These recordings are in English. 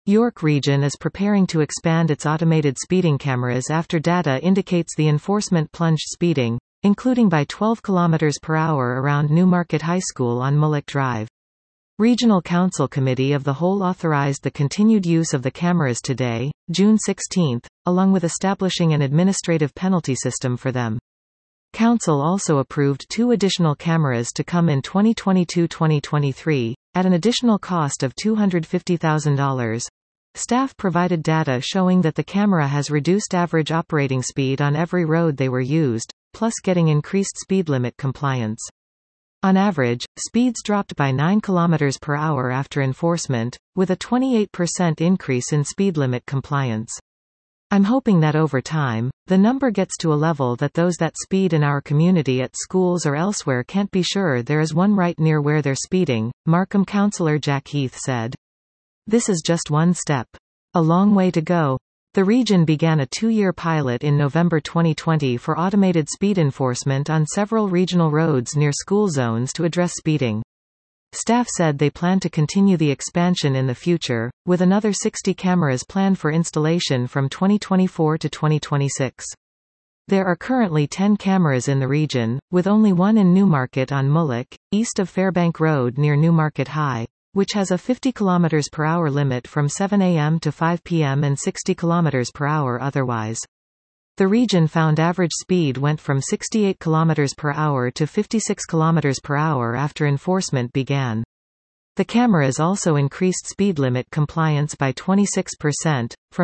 York Region is preparing to expand its automated speeding cameras after data indicates the enforcement plunged speeding, including by 12 km per hour around Newmarket High School on Mullock Drive. Regional Council Committee of the Whole authorized the continued use of the cameras today, June 16, along with establishing an administrative penalty system for them. Council also approved 2 additional cameras to come in 2022-2023, at an additional cost of $250,000. Staff provided data showing that the camera has reduced average operating speed on every road they were used, plus getting increased speed limit compliance. On average, speeds dropped by 9 km per hour after enforcement, with a 28% increase in speed limit compliance. I'm hoping that over time, the number gets to a level that those that speed in our community at schools or elsewhere can't be sure there is one right near where they're speeding, Markham councillor Jack Heath said. This is just one step. A long way to go. The region began a 2-year pilot in November 2020 for automated speed enforcement on several regional roads near school zones to address speeding. Staff said they plan to continue the expansion in the future, with another 60 cameras planned for installation from 2024 to 2026. There are currently 10 cameras in the region, with only one in Newmarket on Mullock, east of Fairbank Road near Newmarket High, which has a 50 km per hour limit from 7 a.m. to 5 p.m. and 60 km per hour otherwise. The region found average speed went from 68 km per hour to 56 km per hour after enforcement began. The cameras also increased speed limit compliance by 26%, from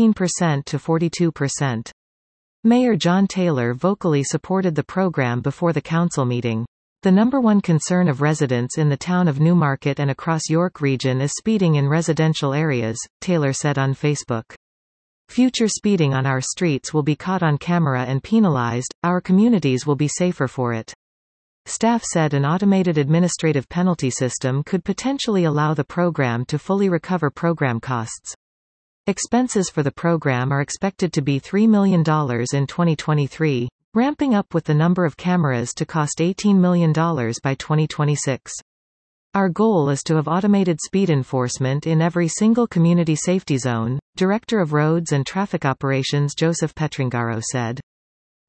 16% to 42%. Mayor John Taylor vocally supported the program before the council meeting. The number one concern of residents in the town of Newmarket and across York Region is speeding in residential areas, Taylor said on Facebook. Future speeding on our streets will be caught on camera and penalized, our communities will be safer for it. Staff said an automated administrative penalty system could potentially allow the program to fully recover program costs. Expenses for the program are expected to be $3 million in 2023. Ramping up with the number of cameras to cost $18 million by 2026. Our goal is to have automated speed enforcement in every single community safety zone, Director of Roads and Traffic Operations Joseph Petrangaro said.